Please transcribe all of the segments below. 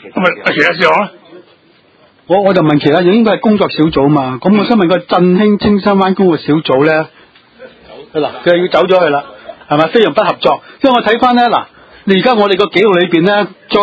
咁啊，其他事項咧？ 我就問其他嘢，應該係工作小組嘛。咁我想問個振興青山灣工作小組咧，嗱，佢係要走咗去啦，係咪？非常不合作。因為我睇翻咧，嗱，你而家我哋個紀錄裏邊咧，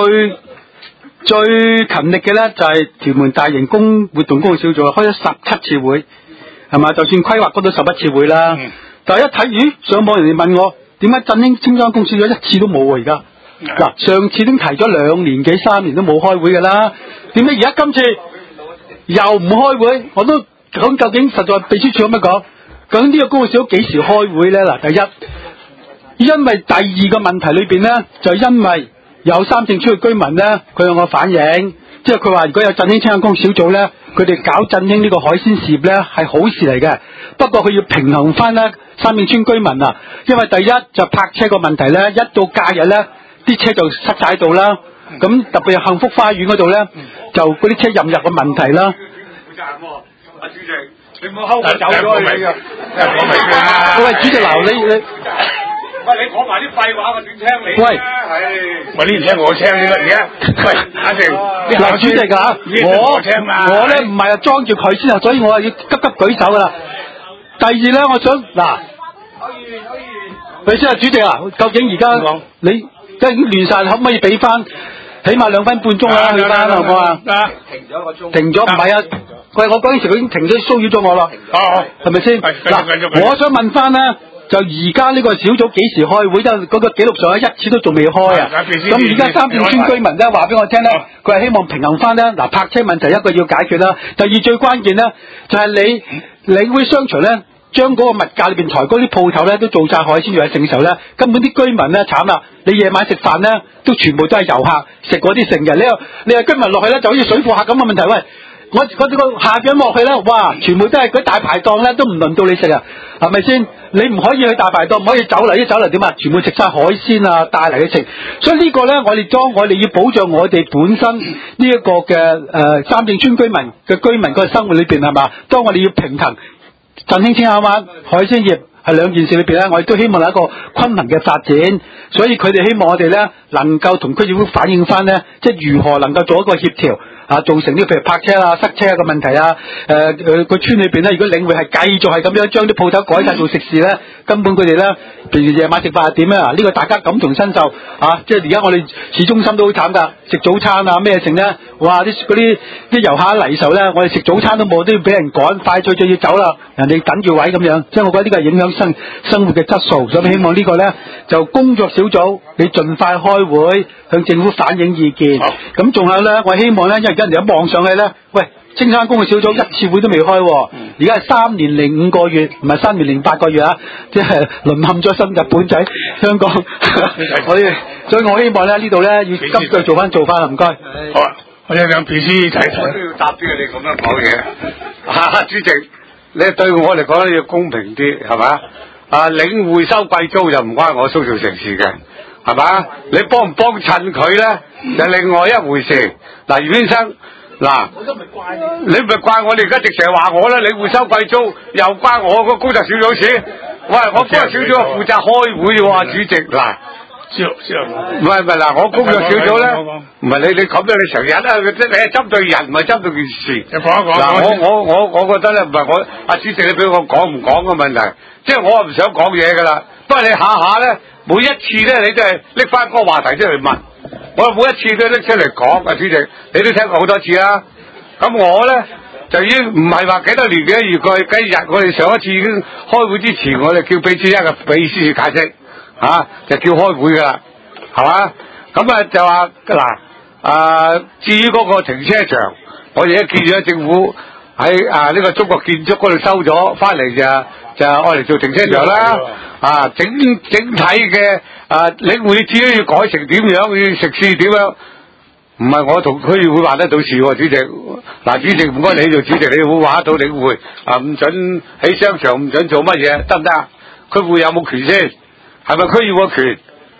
最勤力嘅咧就係屯門大型活動工作小組，開咗17次會，係嘛？就算規劃嗰度11次會啦。但係一睇，咦？上網人哋問我點解振興青山工小組一次都冇喎？而家嗱，上次已經提咗2年幾3年都冇開會㗎啦，點解而家今次又唔開會？我都咁究竟實在秘書處咁樣講，究竟呢個工作小組幾時開會咧？嗱，第一，因為第二個問題裏邊咧，就因為有三正村嘅居民咧，佢向我反映，即係佢話如果有振興青山工小組咧，佢哋搞振興呢個海鮮事業咧係好事嚟嘅。不過佢要平衡翻咧三正村居民啊，因為第一就泊車個問題咧，一到假日咧啲車就塞晒喺度啦。咁特別係幸福花園嗰度咧，就嗰啲車任入嘅問題啦。 負責任喎，阿主席，你唔好睺我走咗你㗎。 講明啦。 喂，主席嗱，你。 喂，你講埋啲廢話，我點聽你？ 喂， 喂，呢唔聽我聽啲乜嘢？喂，阿成， 嗱，主席啊，我咧唔係啊裝住佢先啊，所以我係要急舉手噶啦。第二咧，我想嗱，你先啊，主席啊，究竟而家你梗係已經亂晒，可唔可以俾翻起碼2分半鐘啦？去翻好唔好啊？ 停咗1個鐘。 停咗唔係啊？喂，我嗰陣時佢已經停咗，騷擾咗我啦。係咪先？嗱，我想問翻咧。就而家呢個小組幾時開會？因為嗰個記錄上一次都仲未開啊！咁而家三正村居民咧話俾我聽咧，佢係希望平衡翻咧。嗱，泊車問題一個要解決啦。第二最關鍵咧，就係你領會商場咧，將嗰個物價裏邊抬高啲鋪頭咧，都做晒海鮮業嘅盛售咧，根本啲居民咧慘啦！你夜晚食飯咧，都全部都係遊客食嗰啲成日，你係居民落去咧，就好似水貨客咁嘅問題。喂！我個下緊落去咧，哇！全部都係嗰大排檔咧，都唔輪到你食啊，係咪先？你唔可以去大排檔，唔可以走嚟，啲走嚟點啊？全部食晒海鮮啊，帶嚟嘅食。所以呢個咧，我哋要保障我哋本身呢一個嘅三正村居民嘅個生活裏邊係嘛？當我哋要平衡振興青山灣海鮮業係兩件事裏邊咧，我哋都希望有一個均衡嘅發展。所以佢哋希望我哋咧能夠同區政府反映翻咧，即係如何能夠做一個協調。造成啲譬如泊車啊、塞車嘅問題啊，個村裏邊咧，如果領會係繼續係咁樣將啲鋪頭改晒做食肆咧，根本佢哋咧平時夜晚食飯係點啊？呢個大家感同身受啊！即係而家我哋市中心都好慘㗎，食早餐啊咩剩咧，哇！啲遊客嚟嘅時候咧，我哋食早餐都冇，都要俾人趕，快脆要走啦，人哋等住位咁樣，即係我覺得呢個係影響生活嘅質素，所以希望呢個咧就工作小組你盡快開會向政府反映意見。咁仲有咧，我希望咧，因為而家人哋一望上去咧，喂，青山工嘅小組一次會都未開，而家係3年0 5個月，唔係3年0 8個月啊，即係淪陷咗新日本仔香港。所以我希望咧呢度咧要急腳做翻啦，唔該。 好啊，我有兩 PC 睇。 我都要答啲你咁樣講嘢。主席，你對我嚟講你要公平啲，係嘛？領匯收貴租就唔關我蘇兆成事嘅。係嘛？你幫唔幫襯佢咧，就另外一回事。嗱，袁先生，嗱，你咪怪我哋而家直成話我啦，你會收貴租，又關我個工作小組事。喂，我工作小組係負責開會喎，主席。嗱，唔係嗱，我工作小組咧，唔係你咁樣，你成日啦，你係針對人，唔係針對件事。 你講一講。 嗱，我覺得咧，唔係我阿主席你俾我講唔講嘅問題，即係我唔想講嘢噶啦。不過你下下咧。每一次咧，你都係拎翻嗰個話題出嚟問，我每一次都拎出嚟講。主席，你都聽過好多次啦。咁我咧就已經唔係話幾多年幾多月過去幾日，我哋上一次已經開會之前，我哋叫秘書一個秘書解釋，就叫開會噶啦，係嘛？咁啊就話嗱，至於嗰個停車場，我哋都見咗政府喺呢個中國建築嗰度收咗翻嚟就愛嚟做停車場啦。整體嘅領匯至於要改成點樣，要食肆點樣，唔係我同區議會話得到事喎，主席。嗱，主席唔該你做主席，你會話得到領匯唔准喺商場，唔准做乜嘢，得唔得啊？區議會有冇權先？係咪區議會權？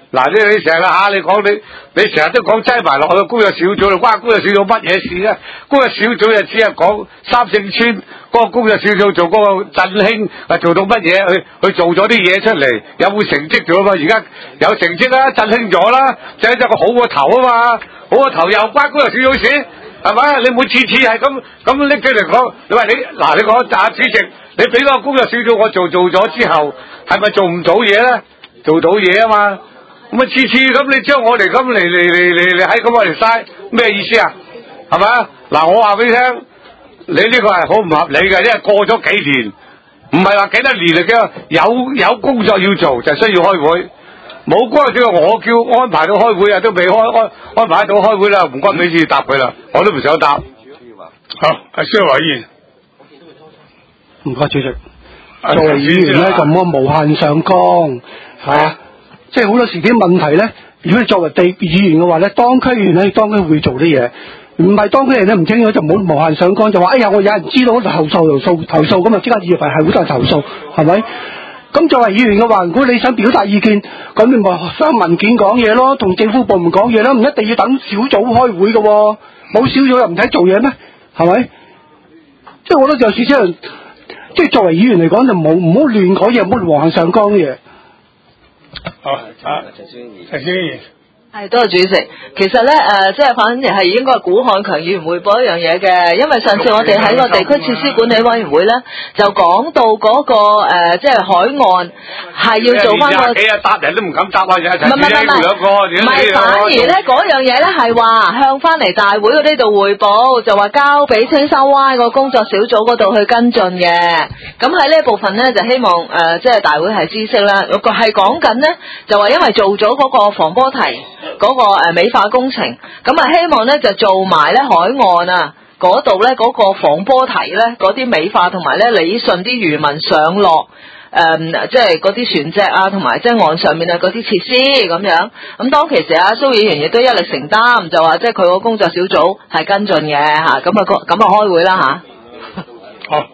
嗱，你成日嚇你講你成日都講擠埋落去工作小組度，關工作小組乜嘢事咧？工作小組就只係講三聖村嗰個工作小組做嗰個振興做到乜嘢？去做咗啲嘢出嚟，有冇成績咗嘛？而家有成績啦，振興咗啦，就係一個好個頭啊嘛，好個頭又關工作小組事，係咪？你每次係咁拎出嚟講，你話你嗱，你講主席，你俾個工作小組我做咗之後，係咪做唔到嘢咧？做到嘢啊嘛！咁啊，次咁你將我哋咁嚟喺咁我哋嘥咩意思啊？係咪？嗱，我話俾你聽，你呢個係好唔合理嘅，因為過咗幾年，唔係話幾多年嚟嘅，有工作要做就需要開會，冇工作我叫安排到開會啊，都未安排到開會啦，唔該俾次答佢啦，我都唔想答。 好，阿蕭華議員， 唔該主席。作為議員咧，就唔好無限上綱，嚇。即係好多時啲問題咧，如果你作為議員嘅話咧，當區議員咧，當區會做啲嘢，唔係當區人咧唔清楚就唔好無限上綱，就話哎呀我有人知道投訴咁啊，即刻以為係好多人投訴，係咪？咁作為議員嘅話，如果你想表達意見，咁你咪上文件講嘢咯，同政府部門講嘢咯，唔一定要等小組開會嘅喎，冇小組又唔使做嘢咩？係咪？即係我覺得有時即係作為議員嚟講就唔好亂講嘢，唔好無限上綱嘅嘢。 好，陳先生。 係，多謝主席。其實咧，即係反而係應該係古漢強議員匯報一樣嘢嘅，因為上次我哋喺個地區設施管理委員會咧，就講到嗰個即係海岸係要做翻個。幾日答人都唔敢答啊！唔係，反而咧嗰樣嘢咧係話向翻嚟大會嗰啲度匯報，就話交俾青沙灣個工作小組嗰度去跟進嘅。咁喺呢一部分咧，就希望即係大會係知悉啦。係講緊咧，就話因為做咗嗰個防波堤。嗰個美化工程，咁啊希望咧就做埋咧海岸啊嗰度咧嗰個防波堤咧嗰啲美化同埋咧理順啲漁民上落即係嗰啲船隻啊同埋即係岸上面啊嗰啲設施咁樣。咁當其時蘇議員亦都一力承擔，就話即係佢個工作小組係跟進嘅嚇，咁啊開會啦嚇。 好，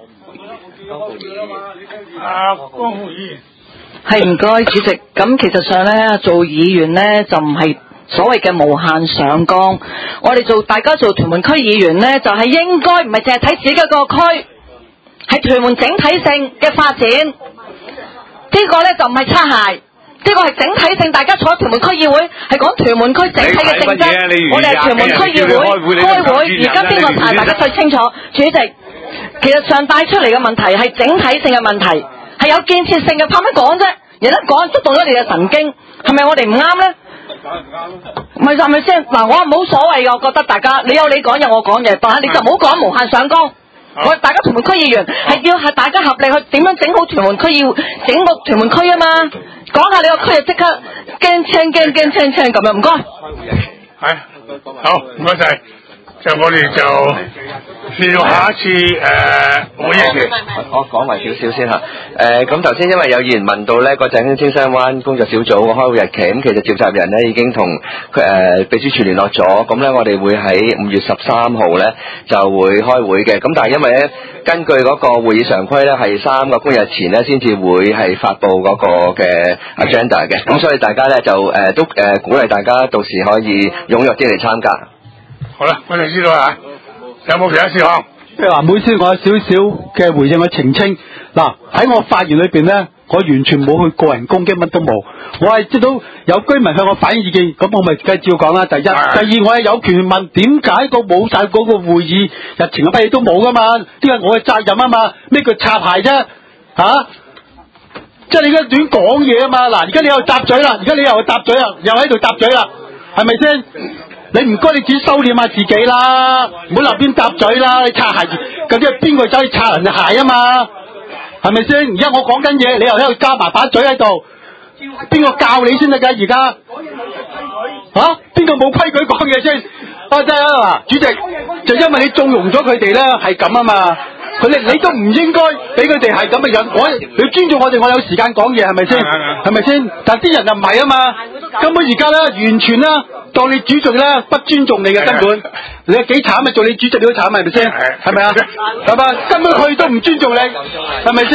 江議員。 係唔該主席，咁其實上咧做議員咧就唔係所謂嘅無限上綱，我哋大家做屯門區議員咧就係應該唔係淨係睇自己個區，係屯門整體性嘅發展。呢個咧就唔係擦鞋，呢個係整體性，大家坐屯門區議會係講屯門區整體嘅性質。我哋係屯門區議會開會，而家邊個查大家最清楚。主席，其實上帶出嚟嘅問題係整體性嘅問題。係有建設性嘅，怕乜講啫？人一講觸動咗你嘅神經，係咪我哋唔啱咧？咪係咪先？嗱，我冇所謂嘅，我覺得大家你有你講，有我講嘅，但係你就唔好講無限上綱。我大家屯門區議員係要係大家合力去點樣整好屯門區，要整個屯門區啊嘛。講下你個區就即刻驚青咁樣，唔該。 係，好，唔該晒。就我哋就要下一次會議期。 我講埋少少先嚇。咁頭先因為有議員問到呢個振興青山灣工作小組嘅開會日期，咁其實召集人呢已經同秘書處聯絡咗，咁呢我哋會喺5月13號呢就會開會嘅。咁但係因為呢根據嗰個會議常規呢係3個工日前呢先至會係發布嗰個嘅 agenda 嘅，咁所以大家呢就都鼓勵大家到時可以踴躍啲嚟參加。 好啦，我哋知道啦，有冇其他事項？ 嗱，每次我有少少嘅回應去澄清。嗱，喺我發言裏邊咧，我完全冇去個人攻擊，乜都冇。我係知道有居民向我反映意見，咁我咪繼續講啦。第一，第二，我係有權問點解個冇晒嗰個會議日程嘅乜嘢都冇噶嘛？呢個係我嘅責任啊嘛。咩叫插鞋啫？嚇！即係你而家亂講嘢啊嘛。嗱，而家你又搭嘴啦，而家你又搭嘴啦，又喺度搭嘴啦，係咪先？你唔該，你自己收斂下自己啦，唔好立邊搭嘴啦！你擦鞋，究竟係邊個走去擦人嘅鞋啊嘛？係咪先？而家我講緊嘢，你又喺度加埋把嘴喺度，邊個教你先得㗎？而家嚇邊個冇規矩講嘢先？真係啊！主席就因為你縱容咗佢哋咧，係咁啊嘛！你都唔應該俾佢哋係咁嘅樣，你尊重我哋，我有時間講嘢係咪先？係咪先？但啲人就唔係啊嘛，根本而家咧完全啦，當你主席咧不尊重你嘅根本，你係幾慘啊！做你主席你都慘係咪先？係咪啊？係嘛？根本佢都唔尊重你，係咪先？